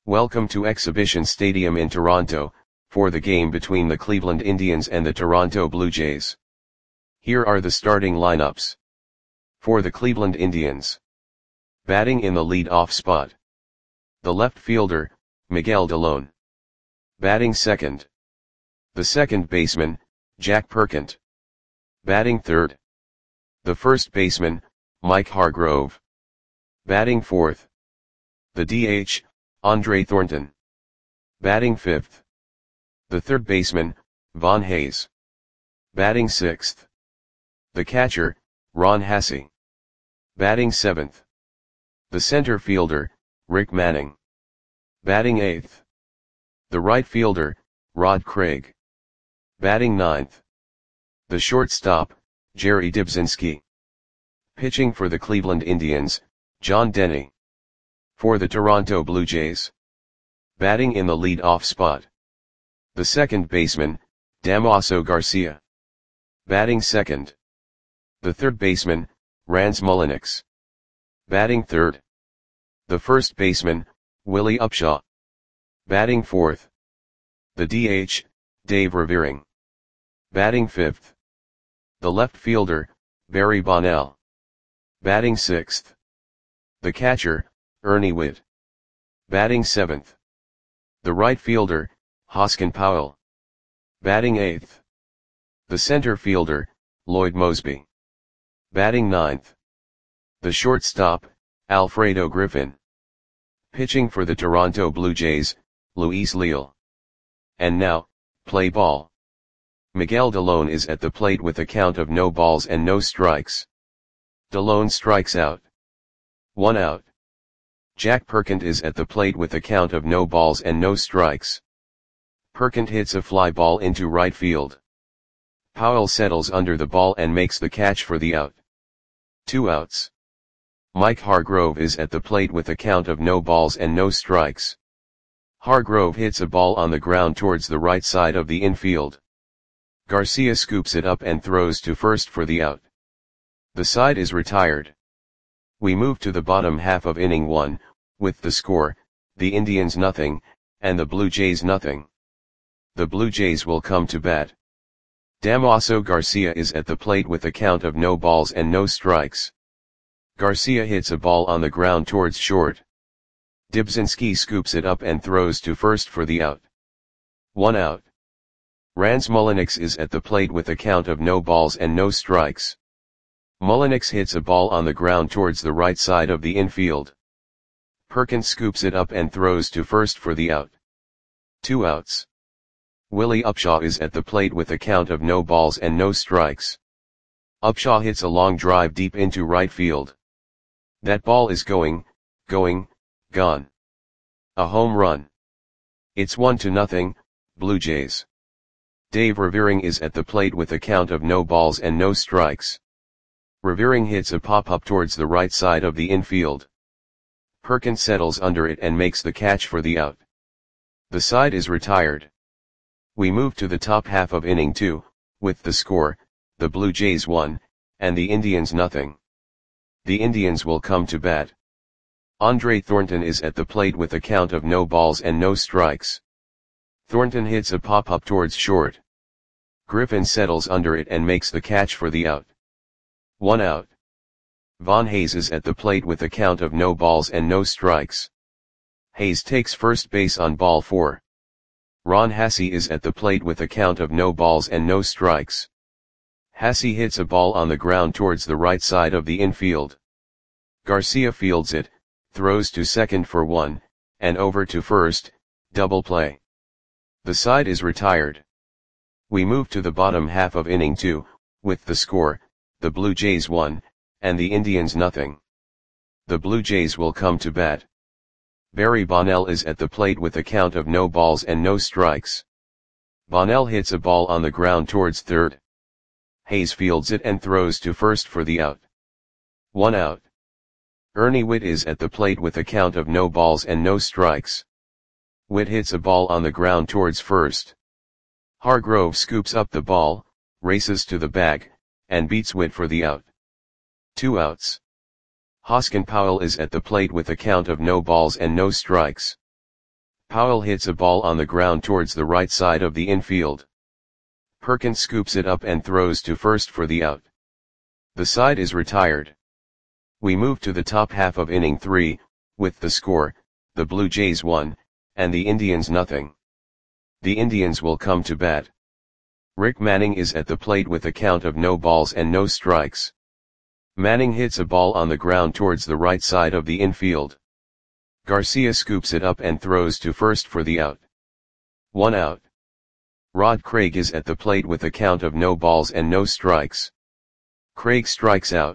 Welcome to Exhibition Stadium in Toronto, for the game between the Cleveland Indians and the Toronto Blue Jays. Here are the starting lineups. For the Cleveland Indians. Batting in the lead-off spot. The left fielder, Miguel Dalón. Batting second. The second baseman, Jack Perkent. Batting third. The first baseman, Mike Hargrove. Batting fourth. The DH, Andre Thornton. Batting fifth. The third baseman, Von Hayes. Batting sixth. The catcher, Ron Hassey. Batting seventh. The center fielder, Rick Manning. Batting eighth. The right fielder, Rod Craig. Batting ninth. The shortstop, Jerry Dybzinski. Pitching for the Cleveland Indians, John Denny. For the Toronto Blue Jays. Batting in the lead-off spot. The second baseman, Damaso Garcia. Batting second. The third baseman, Rance Mulliniks. Batting third. The first baseman, Willie Upshaw. Batting fourth. The DH, Dave Revering. Batting fifth. The left fielder, Barry Bonnell. Batting sixth. The catcher, Ernie Whitt. Batting seventh. The right fielder, Hoskin Powell. Batting eighth. The center fielder, Lloyd Moseby. Batting ninth. The shortstop, Alfredo Griffin. Pitching for the Toronto Blue Jays, Luis Leal. And now, play ball. Miguel Dalón is at the plate with a count of no balls and no strikes. Dalón strikes out. 1 out. Jack Perkent is at the plate with a count of no balls and no strikes. Perkent hits a fly ball into right field. Powell settles under the ball and makes the catch for the out. 2 outs. Mike Hargrove is at the plate with a count of no balls and no strikes. Hargrove hits a ball on the ground towards the right side of the infield. Garcia scoops it up and throws to first for the out. The side is retired. We move to the bottom half of inning 1, with the score, the Indians nothing, and the Blue Jays nothing. The Blue Jays will come to bat. Damaso Garcia is at the plate with a count of no balls and no strikes. Garcia hits a ball on the ground towards short. Dybzinski scoops it up and throws to first for the out. 1 out. Rance Mulliniks is at the plate with a count of no balls and no strikes. Mulliniks hits a ball on the ground towards the right side of the infield. Perkins scoops it up and throws to first for the out. 2 outs. Willie Upshaw is at the plate with a count of no balls and no strikes. Upshaw hits a long drive deep into right field. That ball is gone. A home run. It's 1-0, Blue Jays. Dave Revering is at the plate with a count of no balls and no strikes. Revering hits a pop-up towards the right side of the infield. Perkins settles under it and makes the catch for the out. The side is retired. We move to the top half of inning 2, with the score, the Blue Jays 1, and the Indians nothing. The Indians will come to bat. Andre Thornton is at the plate with a count of no balls and no strikes. Thornton hits a pop-up towards short. Griffin settles under it and makes the catch for the out. 1 out. Von Hayes is at the plate with a count of no balls and no strikes. Hayes takes first base on ball 4. Ron Hassey is at the plate with a count of no balls and no strikes. Hassey hits a ball on the ground towards the right side of the infield. Garcia fields it, throws to second for 1, and over to first, double play. The side is retired. We move to the bottom half of inning 2, with the score, the Blue Jays 1, and the Indians nothing. The Blue Jays will come to bat. Barry Bonnell is at the plate with a count of no balls and no strikes. Bonnell hits a ball on the ground towards third. Hayes fields it and throws to first for the out. 1 out. Ernie Whitt is at the plate with a count of no balls and no strikes. Whitt hits a ball on the ground towards first. Hargrove scoops up the ball, races to the bag, and beats Whitt for the out. 2 outs. Hoskin Powell is at the plate with a count of no balls and no strikes. Powell hits a ball on the ground towards the right side of the infield. Perkins scoops it up and throws to first for the out. The side is retired. We move to the top half of inning 3, with the score, the Blue Jays 1, and the Indians nothing. The Indians will come to bat. Rick Manning is at the plate with a count of no balls and no strikes. Manning hits a ball on the ground towards the right side of the infield. Garcia scoops it up and throws to first for the out. 1 out. Rod Craig is at the plate with a count of no balls and no strikes. Craig strikes out.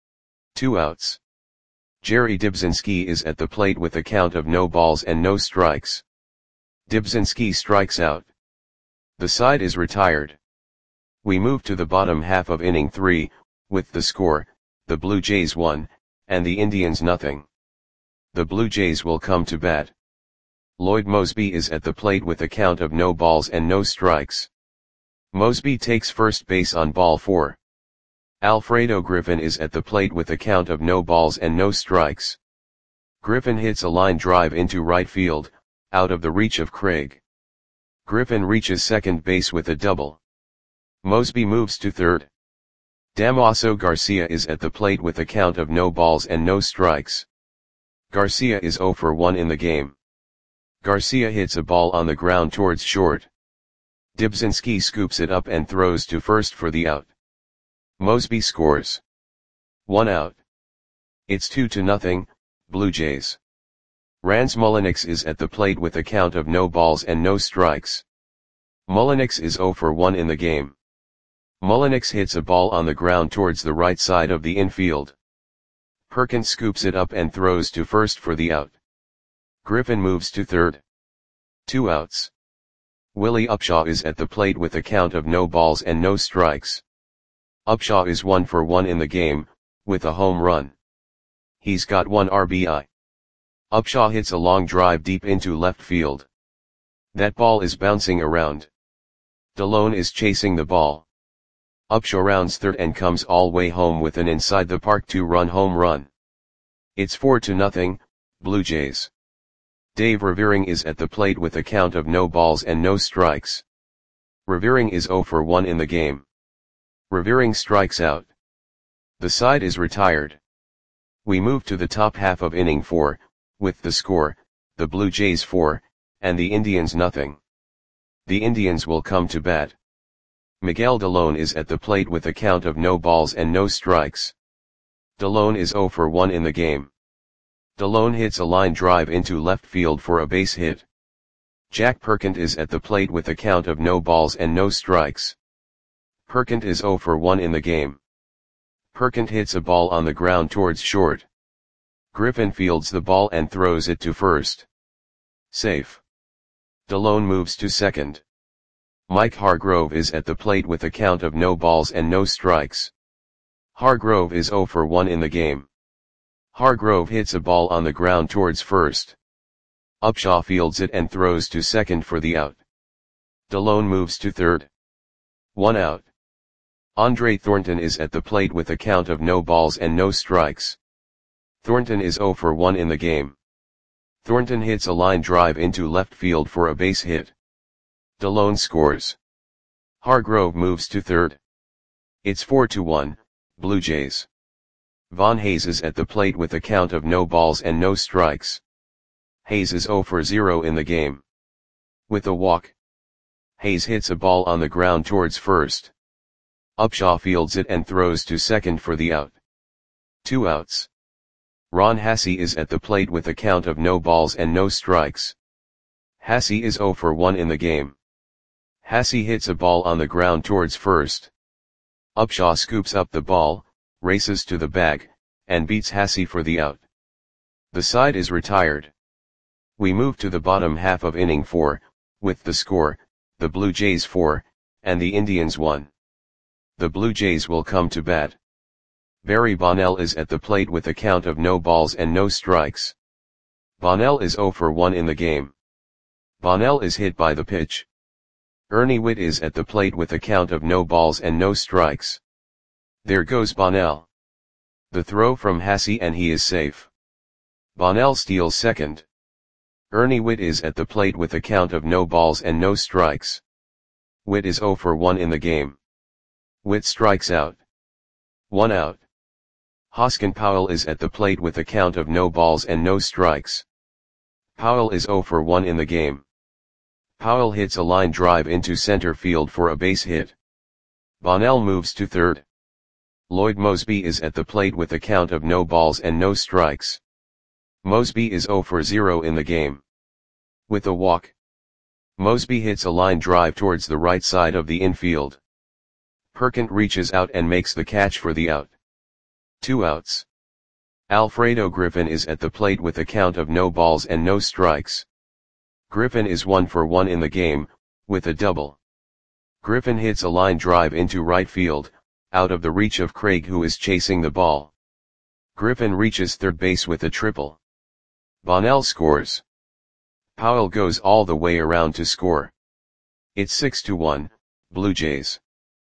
2 outs. Jerry Dybzinski is at the plate with a count of no balls and no strikes. Dybzinski strikes out. The side is retired. We move to the bottom half of inning 3, with the score, the Blue Jays 1, and the Indians nothing. The Blue Jays will come to bat. Lloyd Moseby is at the plate with a count of no balls and no strikes. Moseby takes first base on ball 4. Alfredo Griffin is at the plate with a count of no balls and no strikes. Griffin hits a line drive into right field, out of the reach of Craig. Griffin reaches second base with a double. Moseby moves to third. Damaso Garcia is at the plate with a count of no balls and no strikes. Garcia is 0 for 1 in the game. Garcia hits a ball on the ground towards short. Dybzinski scoops it up and throws to first for the out. Moseby scores. 1 out. It's 2-0, Blue Jays. Rans Mulliniks is at the plate with a count of no balls and no strikes. Mulliniks is 0 for 1 in the game. Mulliniks hits a ball on the ground towards the right side of the infield. Perkins scoops it up and throws to first for the out. Griffin moves to third. 2 outs. Willie Upshaw is at the plate with a count of no balls and no strikes. Upshaw is 1 for 1 in the game, with a home run. He's got 1 RBI. Upshaw hits a long drive deep into left field. That ball is bouncing around. Delone is chasing the ball. Upshaw rounds third and comes all way home with an inside the park 2-run home run. It's 4-0, Blue Jays. Dave Revering is at the plate with a count of no balls and no strikes. Revering is 0 for 1 in the game. Revering strikes out. The side is retired. We move to the top half of inning 4, with the score, the Blue Jays 4, and the Indians nothing. The Indians will come to bat. Miguel Delone is at the plate with a count of no balls and no strikes. Delone is 0 for 1 in the game. Delone hits a line drive into left field for a base hit. Jack Perkins is at the plate with a count of no balls and no strikes. Perkins is 0 for 1 in the game. Perkins hits a ball on the ground towards short. Griffin fields the ball and throws it to first. Safe. Delone moves to second. Mike Hargrove is at the plate with a count of no balls and no strikes. Hargrove is 0 for 1 in the game. Hargrove hits a ball on the ground towards first. Upshaw fields it and throws to second for the out. Delone moves to third. 1 out. Andre Thornton is at the plate with a count of no balls and no strikes. Thornton is 0 for 1 in the game. Thornton hits a line drive into left field for a base hit. Delone scores. Hargrove moves to third. It's 4-1, Blue Jays. Von Hayes is at the plate with a count of no balls and no strikes. Hayes is 0 for 0 in the game. With a walk. Hayes hits a ball on the ground towards first. Upshaw fields it and throws to second for the out. 2 outs. Ron Hassey is at the plate with a count of no balls and no strikes. Hassey is 0 for 1 in the game. Hassey hits a ball on the ground towards first. Upshaw scoops up the ball, races to the bag, and beats Hassey for the out. The side is retired. We move to the bottom half of inning 4, with the score, the Blue Jays 4, and the Indians 1. The Blue Jays will come to bat. Barry Bonnell is at the plate with a count of no balls and no strikes. Bonnell is 0 for 1 in the game. Bonnell is hit by the pitch. Ernie Whitt is at the plate with a count of no balls and no strikes. There goes Bonnell. The throw from Hassey and he is safe. Bonnell steals second. Ernie Whitt is at the plate with a count of no balls and no strikes. Whitt is 0 for 1 in the game. Whitt strikes out. 1 out. Hoskin Powell is at the plate with a count of no balls and no strikes. Powell is 0 for 1 in the game. Powell hits a line drive into center field for a base hit. Bonnell moves to third. Lloyd Moseby is at the plate with a count of no balls and no strikes. Moseby is 0 for 0 in the game. With a walk, Moseby hits a line drive towards the right side of the infield. Perkins reaches out and makes the catch for the out. 2 outs. Alfredo Griffin is at the plate with a count of no balls and no strikes. Griffin is 1 for 1 in the game, with a double. Griffin hits a line drive into right field, out of the reach of Craig, who is chasing the ball. Griffin reaches third base with a triple. Bonnell scores. Powell goes all the way around to score. It's 6-1, Blue Jays.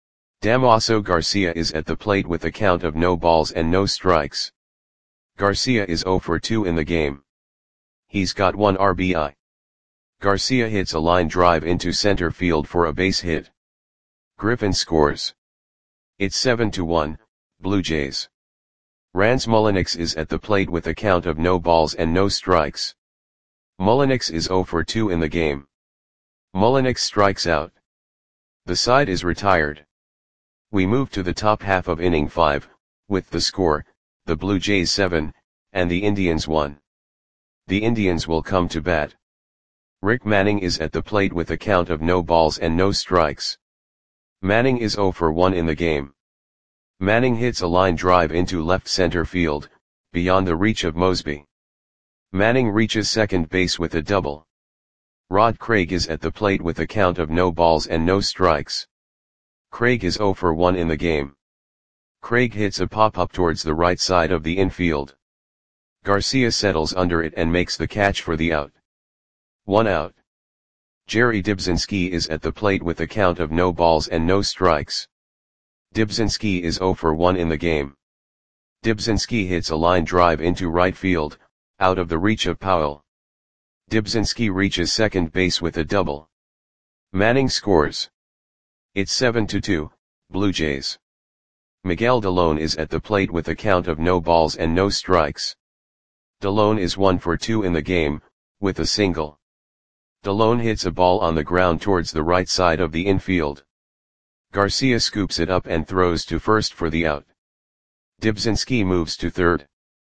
Damaso Garcia is at the plate with a count of no balls and no strikes. Garcia is 0 for 2 in the game. He's got 1 RBI. Garcia hits a line drive into center field for a base hit. Griffin scores. It's 7-1, Blue Jays. Rans Mulliniks is at the plate with a count of no balls and no strikes. Mulliniks is 0 for 2 in the game. Mulliniks strikes out. The side is retired. We move to the top half of inning 5, with the score, the Blue Jays 7, and the Indians 1. The Indians will come to bat. Rick Manning is at the plate with a count of no balls and no strikes. Manning is 0 for 1 in the game. Manning hits a line drive into left center field, beyond the reach of Moseby. Manning reaches second base with a double. Rod Craig is at the plate with a count of no balls and no strikes. Craig is 0 for 1 in the game. Craig hits a pop-up towards the right side of the infield. Garcia settles under it and makes the catch for the out. 1 out. Jerry Dybzinski is at the plate with a count of no balls and no strikes. Dybzinski is 0 for 1 in the game. Dybzinski hits a line drive into right field, out of the reach of Powell. Dybzinski reaches second base with a double. Manning scores. It's 7-2, Blue Jays. Miguel Delone is at the plate with a count of no balls and no strikes. Delone is 1 for 2 in the game, with a single. Delone hits a ball on the ground towards the right side of the infield. Garcia scoops it up and throws to first for the out. Dybzinski moves to third.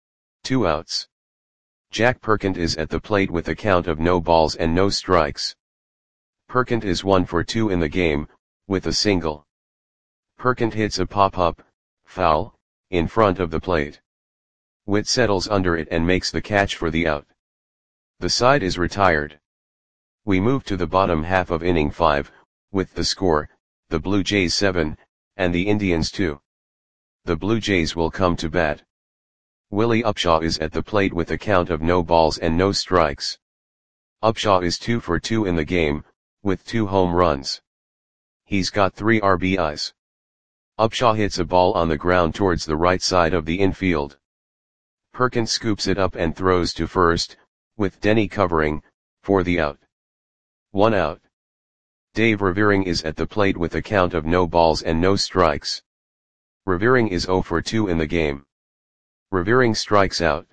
2 outs. Jack Perkins is at the plate with a count of no balls and no strikes. Perkins is 1 for 2 in the game, with a single. Perkins hits a pop-up, foul, in front of the plate. Whitt settles under it and makes the catch for the out. The side is retired. We move to the bottom half of inning 5, with the score, the Blue Jays 7, and the Indians 2. The Blue Jays will come to bat. Willie Upshaw is at the plate with a count of no balls and no strikes. Upshaw is 2 for 2 in the game, with 2 home runs. He's got 3 RBIs. Upshaw hits a ball on the ground towards the right side of the infield. Perkins scoops it up and throws to first, with Denny covering, for the out. 1 out. Dave Revering is at the plate with a count of no balls and no strikes. Revering is 0 for 2 in the game. Revering strikes out.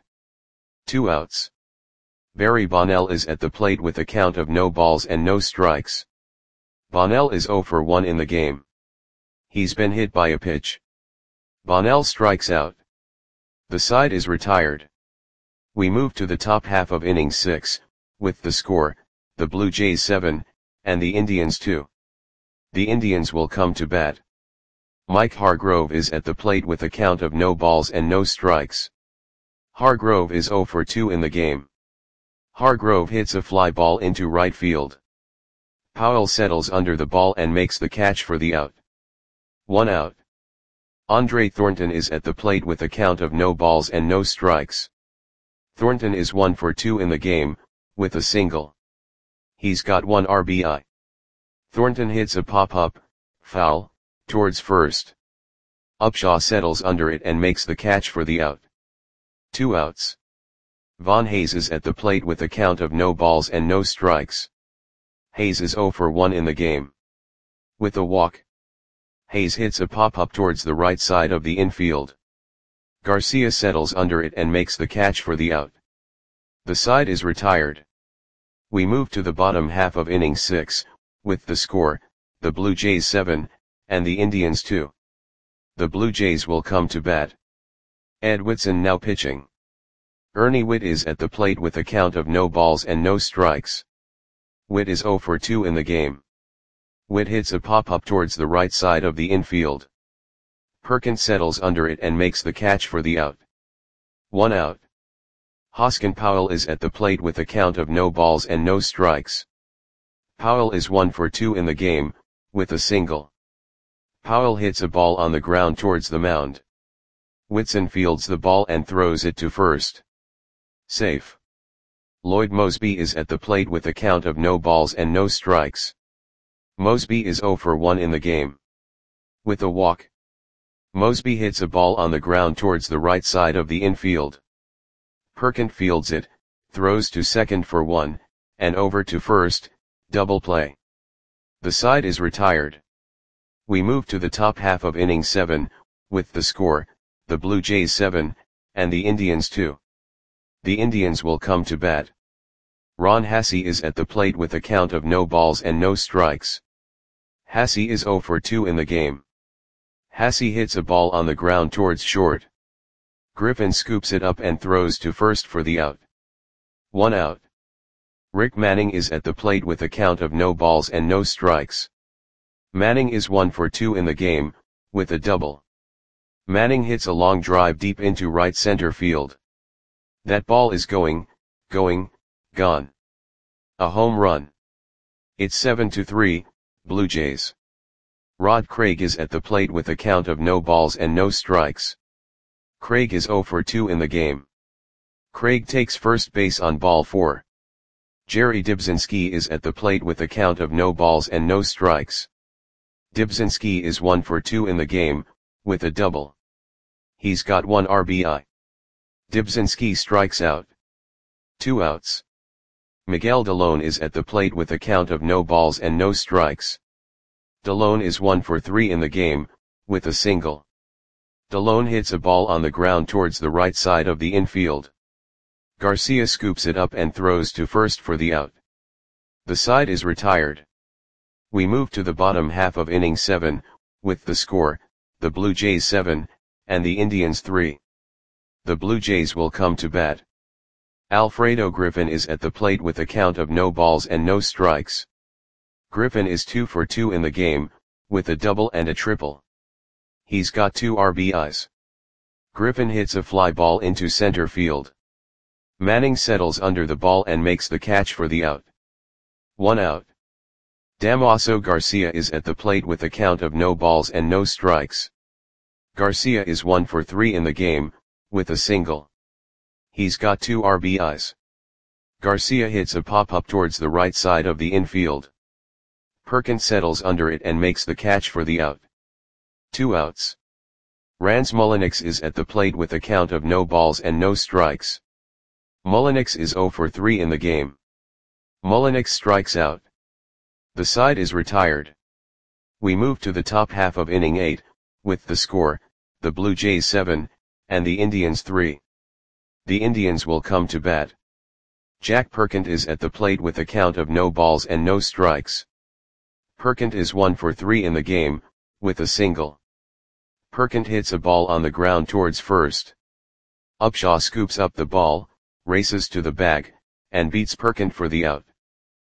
2 outs. Barry Bonnell is at the plate with a count of no balls and no strikes. Bonnell is 0 for 1 in the game. He's been hit by a pitch. Bonnell strikes out. The side is retired. We move to the top half of inning 6, with the score, the Blue Jays 7, and the Indians 2. The Indians will come to bat. Mike Hargrove is at the plate with a count of no balls and no strikes. Hargrove is 0 for 2 in the game. Hargrove hits a fly ball into right field. Powell settles under the ball and makes the catch for the out. 1 out. Andre Thornton is at the plate with a count of no balls and no strikes. Thornton is 1 for 2 in the game, with a single. He's got 1 RBI. Thornton hits a pop-up, foul, towards first. Upshaw settles under it and makes the catch for the out. 2 outs. Von Hayes is at the plate with a count of no balls and no strikes. Hayes is 0 for 1 in the game. With a walk, Hayes hits a pop-up towards the right side of the infield. Garcia settles under it and makes the catch for the out. The side is retired. We move to the bottom half of inning 6, with the score, the Blue Jays 7, and the Indians 2. The Blue Jays will come to bat. Ed Whitson now pitching. Ernie Whitt is at the plate with a count of no balls and no strikes. Whitt is 0 for 2 in the game. Whitt hits a pop-up towards the right side of the infield. Perkins settles under it and makes the catch for the out. 1 out. Hoskin Powell is at the plate with a count of no balls and no strikes. Powell is 1 for 2 in the game, with a single. Powell hits a ball on the ground towards the mound. Whitson fields the ball and throws it to first. Safe. Lloyd Mosby is at the plate with a count of no balls and no strikes. Mosby is 0 for 1 in the game. With a walk, Mosby hits a ball on the ground towards the right side of the infield. Perkins fields it, throws to second for 1, and over to first, double play. The side is retired. We move to the top half of inning 7, with the score, the Blue Jays 7, and the Indians 2. The Indians will come to bat. Ron Hassey is at the plate with a count of no balls and no strikes. Hassey is 0 for 2 in the game. Hassey hits a ball on the ground towards short. Griffin scoops it up and throws to first for the out. 1 out. Rick Manning is at the plate with a count of no balls and no strikes. Manning is 1 for 2 in the game, with a double. Manning hits a long drive deep into right center field. That ball is gone. A home run. It's 7-3, Blue Jays. Rod Craig is at the plate with a count of no balls and no strikes. Craig is 0 for 2 in the game. Craig takes first base on ball 4. Jerry Dibzinski is at the plate with a count of no balls and no strikes. Dibzinski is 1 for 2 in the game, with a double. He's got 1 RBI. Dibzinski strikes out. 2 outs. Miguel Dalone is at the plate with a count of no balls and no strikes. Dalone is 1 for 3 in the game, with a single. Dalone hits a ball on the ground towards the right side of the infield. Garcia scoops it up and throws to first for the out. The side is retired. We move to the bottom half of inning 7, with the score, the Blue Jays 7, and the Indians 3. The Blue Jays will come to bat. Alfredo Griffin is at the plate with a count of no balls and no strikes. Griffin is 2 for 2 in the game, with a double and a triple. He's got 2 RBIs. Griffin hits a fly ball into center field. Manning settles under the ball and makes the catch for the out. 1 out. Damaso Garcia is at the plate with a count of no balls and no strikes. Garcia is 1 for 3 in the game, with a single. He's got 2 RBIs. Garcia hits a pop-up towards the right side of the infield. Perkins settles under it and makes the catch for the out. 2 outs. Rans Mulliniks is at the plate with a count of no balls and no strikes. Mulliniks is 0 for 3 in the game. Mulliniks strikes out. The side is retired. We move to the top half of inning 8, with the score, the Blue Jays 7, and the Indians 3. The Indians will come to bat. Jack Perkins is at the plate with a count of no balls and no strikes. Perkins is 1 for 3 in the game, with a single. Perkins hits a ball on the ground towards first. Upshaw scoops up the ball, races to the bag, and beats Perkins for the out.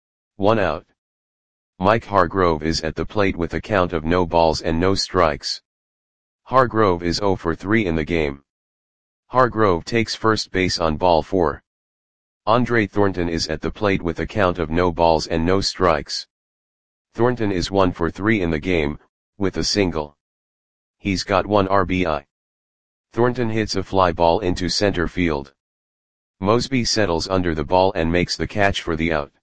1 out. Mike Hargrove is at the plate with a count of no balls and no strikes. Hargrove is 0 for 3 in the game. Hargrove takes first base on ball 4. Andre Thornton is at the plate with a count of no balls and no strikes. Thornton is 1 for 3 in the game, with a single. He's got 1 RBI. Thornton hits a fly ball into center field. Mosby settles under the ball and makes the catch for the out.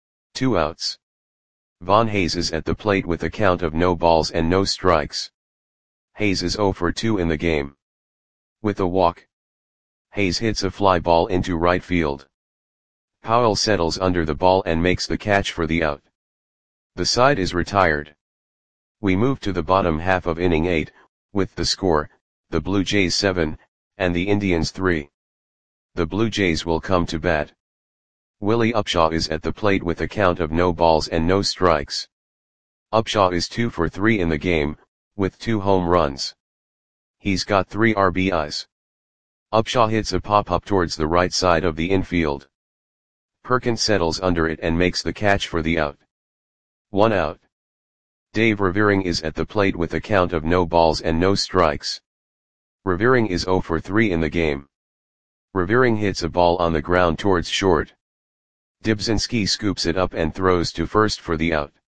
2 outs. Von Hayes is at the plate with a count of no balls and no strikes. Hayes is 0 for 2 in the game. With a walk, Hayes hits a fly ball into right field. Powell settles under the ball and makes the catch for the out. The side is retired. We move to the bottom half of inning 8, with the score, the Blue Jays 7, and the Indians 3. The Blue Jays will come to bat. Willie Upshaw is at the plate with a count of no balls and no strikes. Upshaw is 2 for 3 in the game, with 2 home runs. He's got 3 RBIs. Upshaw hits a pop-up towards the right side of the infield. Perkins settles under it and makes the catch for the out. 1 out. Dave Revering is at the plate with a count of no balls and no strikes. Revering is 0 for 3 in the game. Revering hits a ball on the ground towards short. Dibzinski scoops it up and throws to first for the out.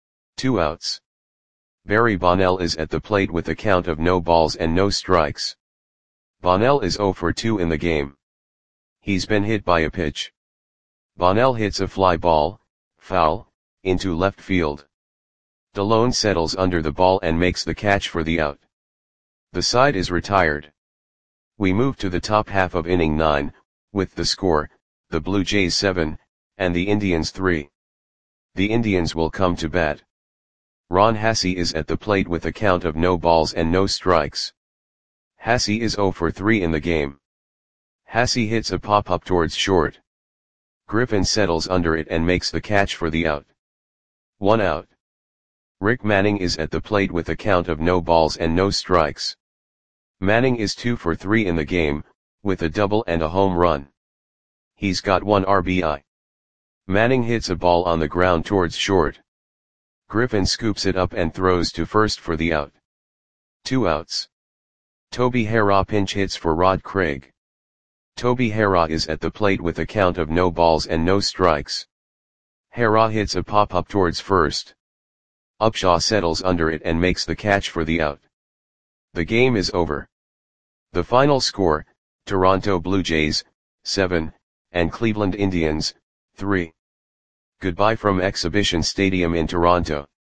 2 outs. Barry Bonnell is at the plate with a count of no balls and no strikes. Bonnell is 0 for 2 in the game. He's been hit by a pitch. Bonnell hits a fly ball, foul, into left field. DeLone settles under the ball and makes the catch for the out. The side is retired. We move to the top half of inning 9, with the score, the Blue Jays 7, and the Indians 3. The Indians will come to bat. Ron Hassey is at the plate with a count of no balls and no strikes. Hassey is 0 for 3 in the game. Hassey hits a pop-up towards short. Griffin settles under it and makes the catch for the out. 1 out. Rick Manning is at the plate with a count of no balls and no strikes. Manning is 2 for 3 in the game, with a double and a home run. He's got 1 RBI. Manning hits a ball on the ground towards short. Griffin scoops it up and throws to first for the out. 2 outs. Toby Harrah pinch hits for Rod Craig. Toby Harrah is at the plate with a count of no balls and no strikes. Harrah hits a pop-up towards first. Upshaw settles under it and makes the catch for the out. The game is over. The final score, Toronto Blue Jays, 7, and Cleveland Indians, 3. Goodbye from Exhibition Stadium in Toronto.